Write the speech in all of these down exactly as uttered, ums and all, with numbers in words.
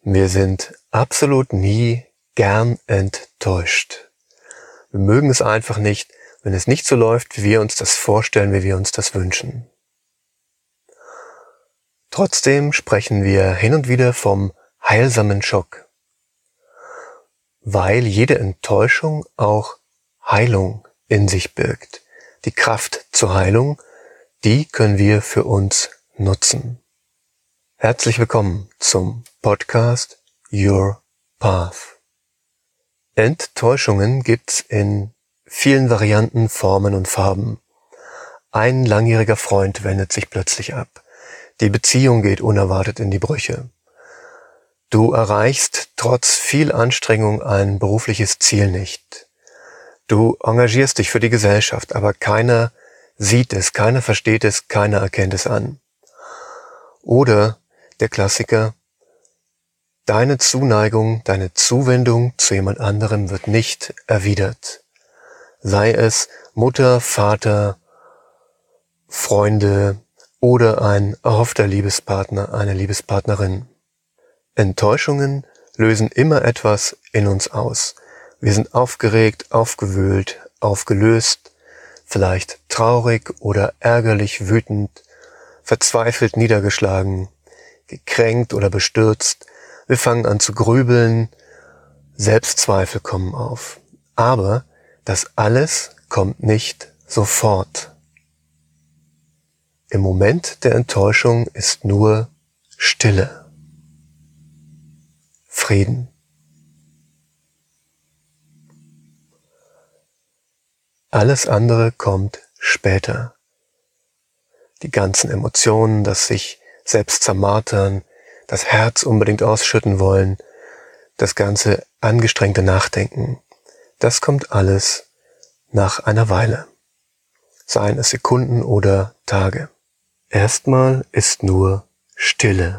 Wir sind absolut nie gern enttäuscht. Wir mögen es einfach nicht, wenn es nicht so läuft, wie wir uns das vorstellen, wie wir uns das wünschen. Trotzdem sprechen wir hin und wieder vom heilsamen Schock, weil jede Enttäuschung auch Heilung in sich birgt. Die Kraft zur Heilung, die können wir für uns nutzen. Herzlich willkommen zum Podcast Your Path. Enttäuschungen gibt's in vielen Varianten, Formen und Farben. Ein langjähriger Freund wendet sich plötzlich ab. Die Beziehung geht unerwartet in die Brüche. Du erreichst trotz viel Anstrengung ein berufliches Ziel nicht. Du engagierst dich für die Gesellschaft, aber keiner sieht es, keiner versteht es, keiner erkennt es an. Oder der Klassiker: Deine Zuneigung, deine Zuwendung zu jemand anderem wird nicht erwidert. Sei es Mutter, Vater, Freunde oder ein erhoffter Liebespartner, eine Liebespartnerin. Enttäuschungen lösen immer etwas in uns aus. Wir sind aufgeregt, aufgewühlt, aufgelöst, vielleicht traurig oder ärgerlich, wütend, verzweifelt, niedergeschlagen, gekränkt oder bestürzt. Wir fangen an zu grübeln, Selbstzweifel kommen auf. Aber das alles kommt nicht sofort. Im Moment der Enttäuschung ist nur Stille, Frieden. Alles andere kommt später. Die ganzen Emotionen, das sich selbst zermartern, das Herz unbedingt ausschütten wollen, das ganze angestrengte Nachdenken, das kommt alles nach einer Weile. Seien es Sekunden oder Tage. Erstmal ist nur Stille.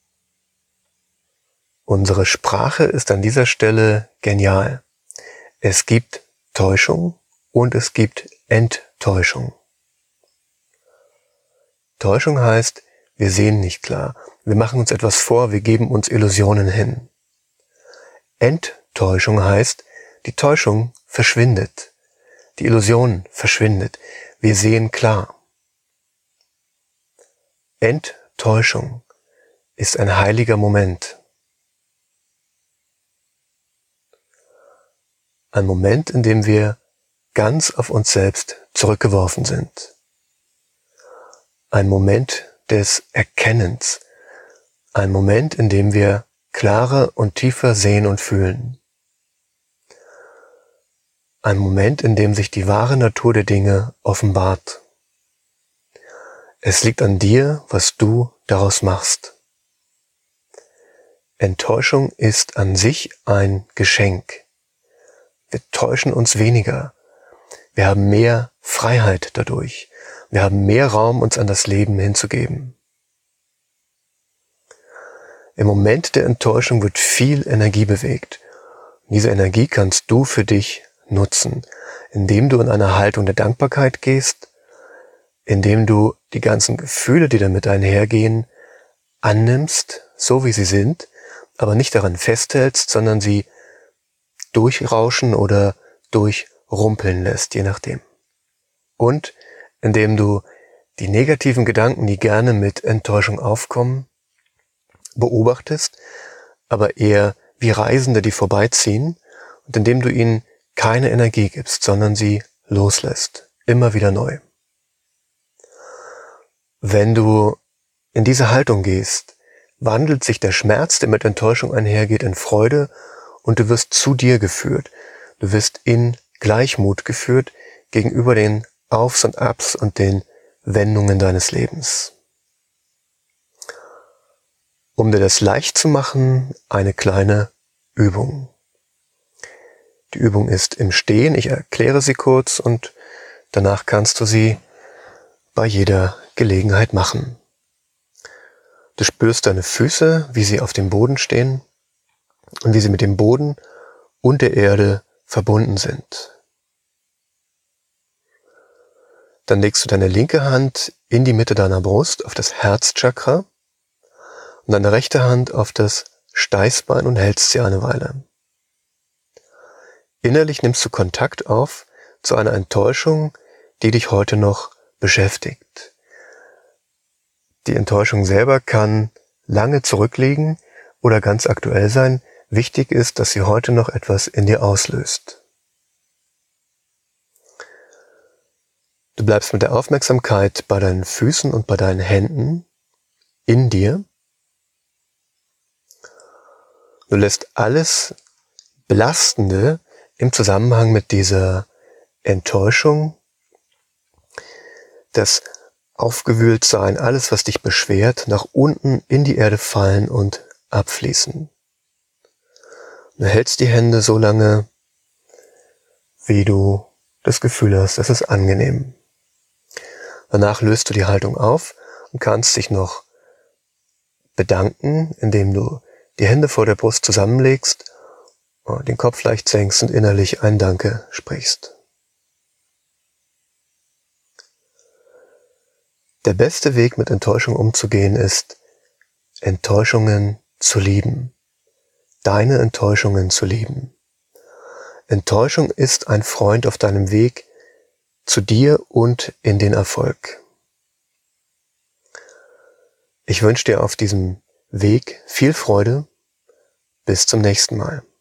Unsere Sprache ist an dieser Stelle genial. Es gibt Täuschung und es gibt Enttäuschung. Täuschung heißt, wir sehen nicht klar. Wir machen uns etwas vor, wir geben uns Illusionen hin. Enttäuschung heißt, die Täuschung verschwindet. Die Illusion verschwindet. Wir sehen klar. Enttäuschung ist ein heiliger Moment. Ein Moment, in dem wir ganz auf uns selbst zurückgeworfen sind. Ein Moment des Erkennens. Ein Moment, in dem wir klarer und tiefer sehen und fühlen. Ein Moment, in dem sich die wahre Natur der Dinge offenbart. Es liegt an dir, was du daraus machst. Enttäuschung ist an sich ein Geschenk. Wir täuschen uns weniger. Wir haben mehr Freiheit dadurch. Wir haben mehr Raum, uns an das Leben hinzugeben. Im Moment der Enttäuschung wird viel Energie bewegt. Und diese Energie kannst du für dich nutzen, indem du in eine Haltung der Dankbarkeit gehst, indem du die ganzen Gefühle, die damit einhergehen, annimmst, so wie sie sind, aber nicht daran festhältst, sondern sie durchrauschen oder durchrumpeln lässt, je nachdem. Und indem du die negativen Gedanken, die gerne mit Enttäuschung aufkommen, beobachtest, aber eher wie Reisende, die vorbeiziehen, und indem du ihnen keine Energie gibst, sondern sie loslässt, immer wieder neu. Wenn du in diese Haltung gehst, wandelt sich der Schmerz, der mit Enttäuschung einhergeht, in Freude und du wirst zu dir geführt. Du wirst in Gleichmut geführt gegenüber den Aufs und Abs und den Wendungen deines Lebens. Um dir das leicht zu machen, eine kleine Übung. Die Übung ist im Stehen. Ich erkläre sie kurz und danach kannst du sie bei jeder Gelegenheit machen. Du spürst deine Füße, wie sie auf dem Boden stehen und wie sie mit dem Boden und der Erde verbunden sind. Dann legst du deine linke Hand in die Mitte deiner Brust auf das Herzchakra und deine rechte Hand auf das Steißbein und hältst sie eine Weile. Innerlich nimmst du Kontakt auf zu einer Enttäuschung, die dich heute noch beschäftigt. Die Enttäuschung selber kann lange zurückliegen oder ganz aktuell sein. Wichtig ist, dass sie heute noch etwas in dir auslöst. Du bleibst mit der Aufmerksamkeit bei deinen Füßen und bei deinen Händen in dir. Du lässt alles Belastende im Zusammenhang mit dieser Enttäuschung, das Aufgewühltsein, alles, was dich beschwert, nach unten in die Erde fallen und abfließen. Du hältst die Hände so lange, wie du das Gefühl hast, es ist angenehm. Danach löst du die Haltung auf und kannst dich noch bedanken, indem du die Hände vor der Brust zusammenlegst, den Kopf leicht senkst und innerlich ein Danke sprichst. Der beste Weg, mit Enttäuschung umzugehen, ist, Enttäuschungen zu lieben. Deine Enttäuschungen zu lieben. Enttäuschung ist ein Freund auf deinem Weg zu dir und in den Erfolg. Ich wünsche dir auf diesem Weg viel Freude. Bis zum nächsten Mal.